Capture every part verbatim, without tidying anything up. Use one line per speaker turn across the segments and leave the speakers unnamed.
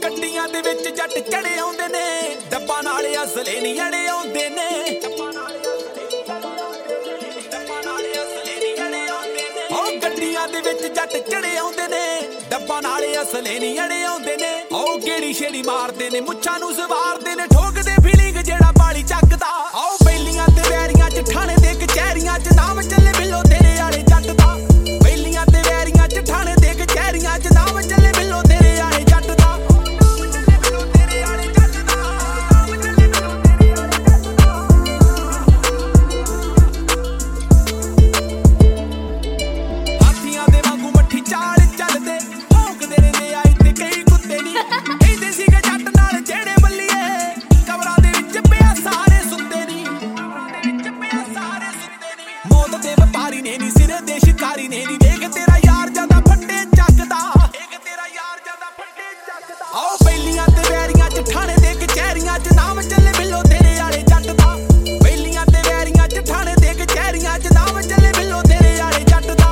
ਗੱਡੀਆਂ ਦੇ ਵਿੱਚ ਜੱਟ ਚੜੇ ਆਉਂਦੇ ਨੇ ਡੱਬਾ ਨਾਲ ਅਸਲੇ ਨਹੀਂ ਅੜੇ ਆਉਂਦੇ ਨੇ ਉਹ ਗੱਡੀਆਂ ਦੇ ਵਿੱਚ ਜੱਟ ਚੜੇ ਆਉਂਦੇ ਨੇ ਡੱਬਾ ਨਾਲ ਅਸਲੇ ਨਹੀਂ ਅੜੇ ਆਉਂਦੇ ਨੇ ਉਹ ਗੇੜੀ ਛੇੜੀ ਮਾਰਦੇ ਨੇ ਮੁੱਛਾਂ ਨੂੰ ਸਵਾਰਦੇ ਨੇ ਠੋਕਦੇ ਫੀਲਿੰਗ ਜਿਹੜਾ ਬਾਲੀ ਚੱਕਦਾ ਆਓ ਬੇਲੀਆਂ ਤੇ ਵੈਰੀਆਂ ਚ ਠਾਣੇ ਦੇ ਕਚਹਿਰੀਆਂ ਚ ਨਾਮ ਚੱਲੇ ਬਿੱਲੋ ਤੇਰੇ ਵਾਲੇ ਜੱਟ ਦਾ ਬੇਲੀਆਂ ਤੇ ਵੈਰੀਆਂ ਚ ਠਾਣੇ ਦੇ ਕਚਹਿਰੀਆਂ ਚ ਨਾਮ ਚੱਲੇ ਬਿੱਲੋ ਤੇਰੇ ਵਾਲੇ ਜੱਟ ਦਾ ਹਾਥੀਆਂ ਦੇ ਵਾਂਗੂ ਮੱਠੀ ਚਾਲ ਚੱਲਦੇ ਭੌਂਕਦੇ ਰਹਿੰਦੇ ਆ ਇੱਥੇ ਕਈ ਕੁੱਤੇ ਨੀ ਕਹਿੰਦੇ ਸੀਗੇ ਜੱਟ ਨਾਲ ਜਿਹੜੇ ਬੱਲੀਏ ਕਬਰਾਂ ਦੇ ਵਿੱਚ ਪਿਆ ਸਾਰੇ ਸੁੱਤੇ ਨੀ ਮੌਤ ਦੇ ਵਪਾਰੀ ਨੇ ਨੀ ਸਿਰੇ ਦੇ ਸ਼ਿਕਾਰੀ ਨੇ ਨੀ ਦੇਖ ਤੇਰਾ ਯਾਰ ਜਾਂਦਾ ਫੱਟੇ ਚੱਕਦਾ ਦੇਖ ਤੇਰਾ ਯਾਰ ਜਾਂਦਾ ਫੱਟੇ ਚੱਕਦਾ ਆਓ ਬੇਲੀਆਂ ਤੇ ਵੈਰੀਆਂ ਚ ਠਾਣੇ ਦੇ ਕਚਹਿਰੀਆਂ ਚ ਨਾਮ ਚੱਲੇ ਬਿੱਲੋ ਤੇਰੇ ਵਾਲੇ ਜੱਟ ਦਾ ਬੇਲੀਆਂ ਤੇ ਵੈਰੀਆਂ ਚ ਠਾਣੇ ਦੇ ਕਚਹਿਰੀਆਂ ਚ ਨਾਮ ਚੱਲੇ ਬਿੱਲੋ ਤੇਰੇ ਵਾਲੇ ਜੱਟ ਦਾ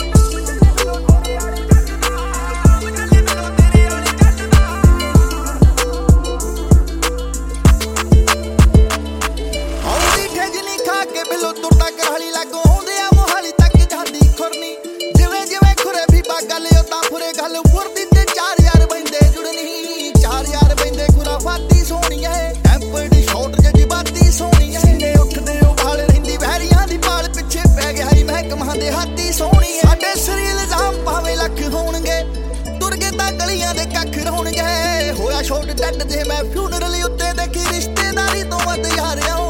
ਬਿੱਲੋ ਤੁਰਦਾ ਕਰਹਲੀ ਲੱਗੋ ਆਉਂਦੇ ਆ ਮੋਹਾਲੀ ਤੱਕ ਜਾਂਦੀ ਖੁਰਨੀ ਜਿਵੇਂ ਜਿਵੇਂ ਖੁਰੇ ਵੀ ਬਾ ਗੱਲ ਉਦਾਂ ਫੁਰੇ ਗੱਲ ਫੁਰਦੀ ਤੇ ਚਾਰ ਯਾਰ ਬੈਂਦੇ ਜੁੜਨੀ ਚਾਰ ਯਾਰ ਬੈਂਦੇ ਖੁਰਾ ਫਾਤੀ ਸੋਹਣੀਏ ਐਂਪਰ ਦੀ ਸ਼ਾਟ ਜਜ਼ਬਾਤੀ ਸੋਹਣੀਏ ਨੇ ਉੱਠਦੇ ਉਹ ਵਾਲ ਰਹਿੰਦੀ ਵਹਿਰੀਆਂ ਦੀ ਪਾਲ ਪਿੱਛੇ ਪੈ ਗਿਆ ਹੀ ਮਹਿਕਮਾਂ ਦੇ ਹਾਥੀ ਸੋਹਣੀਏ ਸਾਡੇ ਸਰੀਰ ਇਲਜ਼ਾਮ ਭਾਵੇਂ ਲੱਖ ਹੋਣਗੇ ਤੁਰ ਕੇ ਤਾਂ ਗਲੀਆਂ ਦੇ ਕੱਖ ਰੋਣਗੇ ਹੋਇਆ ਸ਼ੋਟ ਡੱਡ ਜੇ ਮੈਂ ਫਿਊਨਰਲ ਉੱਤੇ ਦੇਖੀ ਰਿਸ਼ਤੇਦਾਰੀ ਤੋਂ ਵੱਧ ਯਾਰ